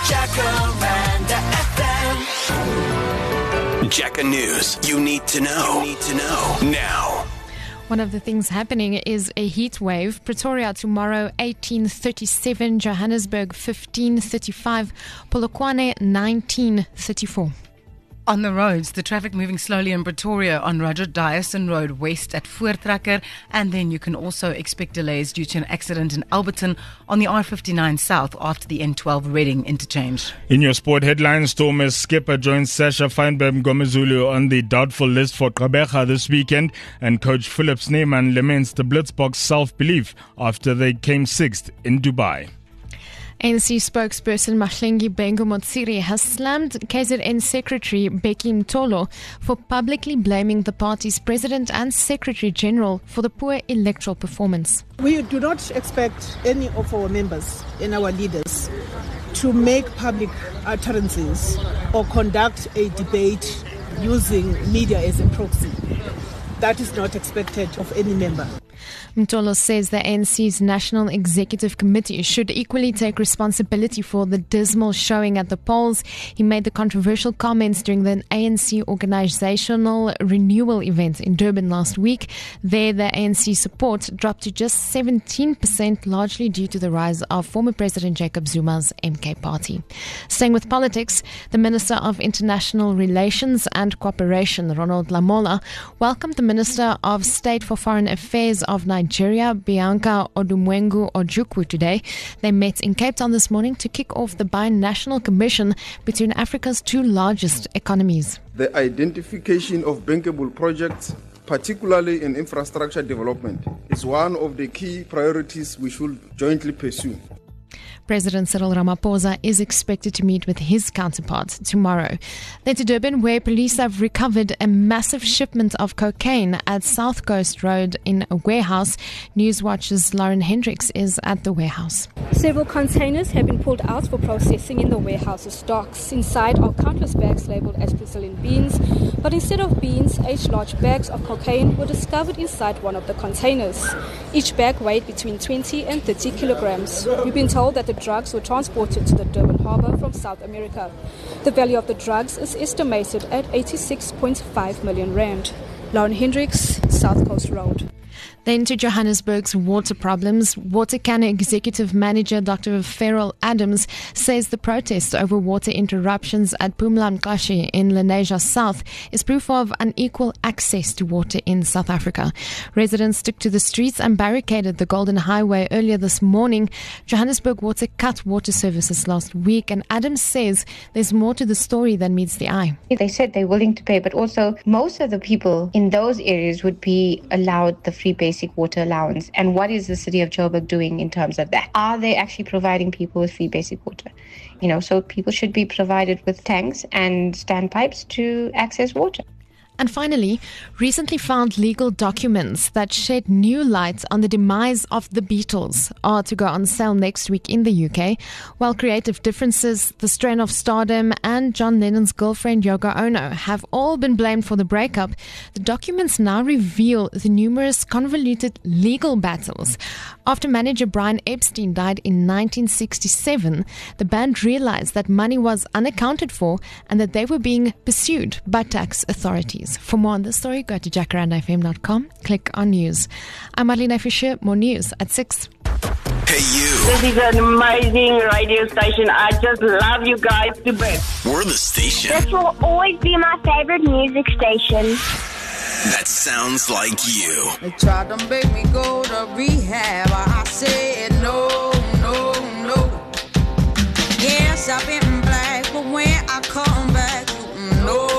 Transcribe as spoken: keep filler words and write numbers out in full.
Jacaranda F M. Jaca News. You need to know. You need to know now. One of the things happening is a heat wave. Pretoria tomorrow eighteen thirty-seven, Johannesburg fifteen thirty-five, Polokwane nineteen thirty-four. On the roads, the traffic moving slowly in Pretoria on Roger Dyerson Road West at Voortrekker, and then you can also expect delays due to an accident in Alberton on the R fifty-nine South after the N twelve Reading interchange. In your sport headlines, Thomas skipper joins Sasha Feinberg Ngomezulu on the doubtful list for Gqeberha this weekend, and coach Philip Sneeman laments the Blitzboks self-belief after they came sixth in Dubai. A N C spokesperson Mahlengi Bengu Motsiri has slammed K Z N Secretary Becky Mtolo for publicly blaming the party's president and secretary general for the poor electoral performance. We do not expect any of our members and our leaders to make public utterances or conduct a debate using media as a proxy. That is not expected of any member. Mtolo says the A N C's National Executive Committee should equally take responsibility for the dismal showing at the polls. He made the controversial comments during the A N C organizational renewal event in Durban last week. There, the A N C support dropped to just seventeen percent, largely due to the rise of former President Jacob Zuma's M K party. Staying with politics, the Minister of International Relations and Cooperation, Ronald Lamola, welcomed the Minister of State for Foreign Affairs of Nigeria, Bianca Odumwengu Ojukwu, today. They met in Cape Town this morning to kick off the binational commission between Africa's two largest economies. The identification of bankable projects, particularly in infrastructure development, is one of the key priorities we should jointly pursue. President Cyril Ramaphosa is expected to meet with his counterpart tomorrow. Then to Durban, where police have recovered a massive shipment of cocaine at South Coast Road in a warehouse. Newswatch's Lauren Hendricks is at the warehouse. Several containers have been pulled out for processing in the warehouse's docks. Inside are countless bags labelled as Brazilian beans, but instead of beans, eight large bags of cocaine were discovered inside one of the containers. Each bag weighed between twenty and thirty kilograms. We've been told that the drugs were transported to the Durban harbour from South America. The value of the drugs is estimated at eighty-six point five million rand. Lauren Hendricks, South Coast Road. Then to Johannesburg's water problems. Watercanner Executive Manager Doctor Farrell Adams says the protest over water interruptions at Phumla Nqashi in Lenasia South is proof of unequal access to water in South Africa. Residents took to the streets and barricaded the Golden Highway earlier this morning. Johannesburg Water cut water services last week, and Adams says there's more to the story than meets the eye. They said they're willing to pay, but also most of the people in those areas would be allowed the free basic water allowance. And what is the city of Joburg doing in terms of that? Are they actually providing people with free basic water? You know, so people should be provided with tanks and standpipes to access water. And finally, recently found legal documents that shed new light on the demise of the Beatles are to go on sale next week in the U K. While creative differences, the strain of stardom, and John Lennon's girlfriend Yoko Ono have all been blamed for the breakup, the documents now reveal the numerous convoluted legal battles. After manager Brian Epstein died in nineteen sixty-seven, the band realized that money was unaccounted for and that they were being pursued by tax authorities. For more on this story, go to jacaranda f m dot com, click on news. I'm Marlene Fisher, more news at six. Hey you. This is an amazing radio station. I just love you guys to bits. We're the station. This will always be my favorite music station. That sounds like you. They tried to make me go to rehab. I said no, no, no. Yes, I've been black, but when I come back, no.